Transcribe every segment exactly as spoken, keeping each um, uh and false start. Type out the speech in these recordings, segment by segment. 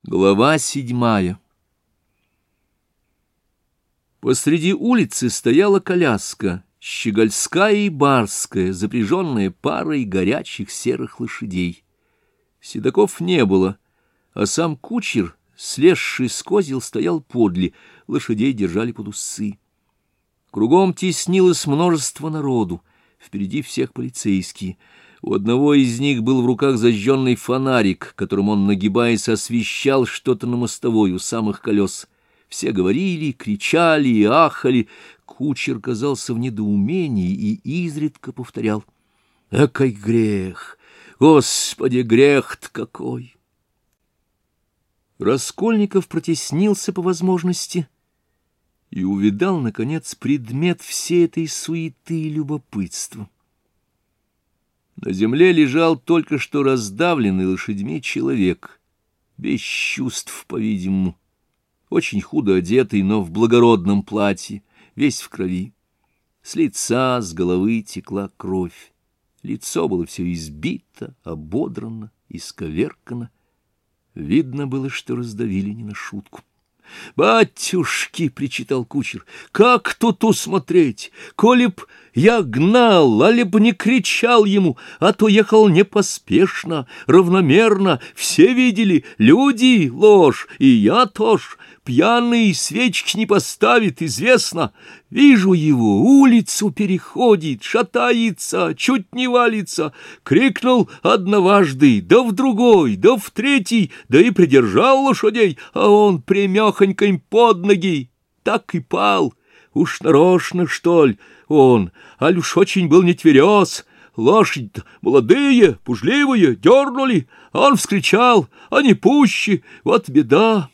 Глава седьмая. Посреди улицы стояла коляска, щегольская и барская, запряженная парой горячих серых лошадей. Седоков не было, а сам кучер, слезший с козел, стоял подле, лошадей держали под усы. Кругом теснилось множество народу, впереди всех полицейские. У одного из них был в руках зажженный фонарик, которым он, нагибаясь, освещал что-то на мостовой у самых колес. Все говорили, кричали и ахали. Кучер казался в недоумении и изредка повторял: «Экой грех! Господи, грех-то какой!» Раскольников протеснился по возможности и увидал, наконец, предмет всей этой суеты и любопытства. На земле лежал только что раздавленный лошадьми человек, без чувств, по-видимому, очень худо одетый, но в благородном платье, весь в крови. С лица, с головы текла кровь. Лицо было все избито, ободрано, исковеркано. Видно было, что раздавили не на шутку. «Батюшки!» — причитал кучер. «Как тут усмотреть? Коли б я гнал, али б не кричал ему, а то ехал не поспешно, равномерно. Все видели, люди — ложь, и я тоже. Пьяный свечки не поставит, известно. Вижу его, улицу переходит, шатается, чуть не валится. Крикнул одноважды, да в другой, да в третий, да и придержал лошадей, а он прямехонько им под ноги, так и пал. Уж нарочно, что ли, он, аль уж очень был не тверез. Лошади-то молодые, пужливые, дернули, а он вскричал, а не пуще, вот беда».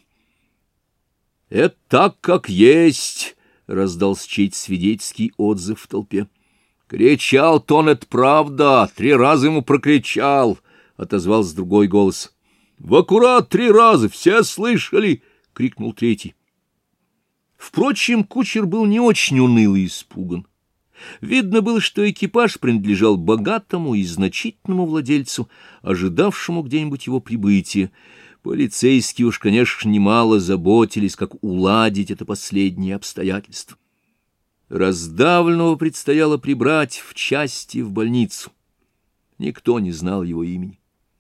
«Это так, как есть», — раздался чей-то свидетельский отзыв в толпе. «Кричал-то он, это правда, три раза ему прокричал», — отозвался другой голос. «В аккурат три раза, все слышали», — крикнул третий. Впрочем, кучер был не очень уныл и испуган. Видно было, что экипаж принадлежал богатому и значительному владельцу, ожидавшему где-нибудь его прибытия. Полицейские уж, конечно, немало заботились, как уладить это последнее обстоятельство. Раздавленного предстояло прибрать в части в больницу. Никто не знал его имени.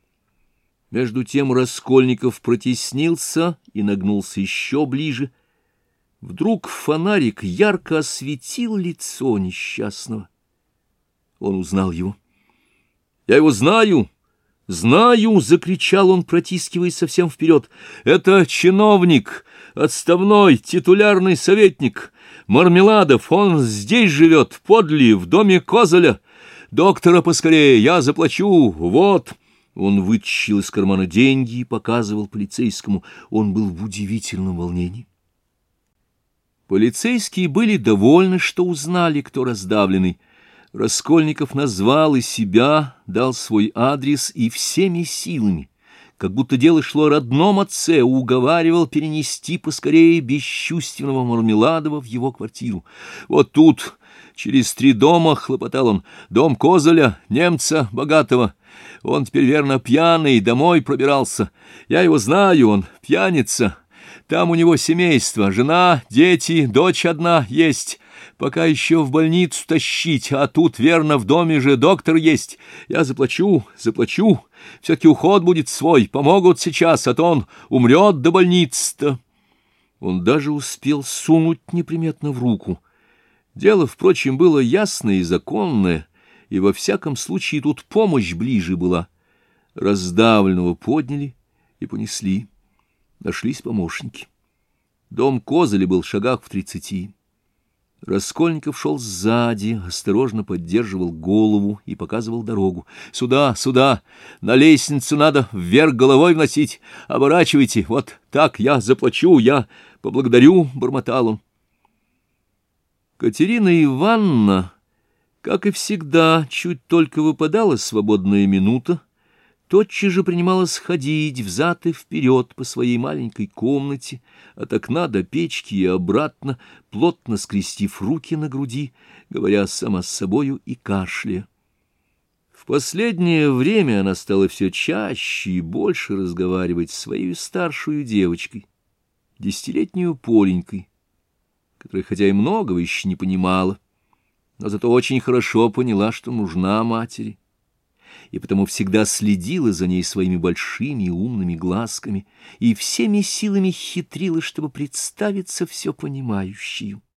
Между тем Раскольников протеснился и нагнулся еще ближе. Вдруг фонарик ярко осветил лицо несчастного. Он узнал его. «Я его знаю! Знаю!» — закричал он, протискиваясь совсем вперед. «Это чиновник, отставной титулярный советник Мармеладов. Он здесь живет, подле, в доме Козеля. Доктора поскорее, я заплачу, вот!» Он вытащил из кармана деньги и показывал полицейскому. Он был в удивительном волнении. Полицейские были довольны, что узнали, кто раздавленный. Раскольников назвал и себя, дал свой адрес и всеми силами, как будто дело шло о родном отце, уговаривал перенести поскорее бесчувственного Мармеладова в его квартиру. «Вот тут, через три дома, — хлопотал он, — дом Козеля, немца богатого. Он теперь, верно, пьяный, домой пробирался. Я его знаю, он пьяница. Там у него семейство, жена, дети, дочь одна есть. Пока еще в больницу тащить, а тут, верно, в доме же доктор есть. Я заплачу, заплачу. Все-таки уход будет свой, помогут сейчас, а то он умрет до больницы-то». Он даже успел сунуть неприметно в руку. Дело, впрочем, было ясное и законное, и во всяком случае тут помощь ближе была. Раздавленного подняли и понесли. Нашлись помощники. Дом Козеля был в шагах в тридцати. Раскольников шел сзади, осторожно поддерживал голову и показывал дорогу. «Сюда, сюда! На лестницу надо вверх головой вносить! Оборачивайте! Вот так я заплачу, я поблагодарю!» — бормотал он. Катерина Ивановна, как и всегда, чуть только выпадала свободная минута, тотчас же принималась ходить взад и вперед по своей маленькой комнате, от окна до печки и обратно, плотно скрестив руки на груди, говоря сама с собою и кашляя. В последнее время она стала все чаще и больше разговаривать с своей старшую девочкой, десятилетнюю Поленькой, которая хотя и многого еще не понимала, но зато очень хорошо поняла, что нужна матери, и потому всегда следила за ней своими большими и умными глазками и всеми силами хитрила, чтобы представиться все понимающей.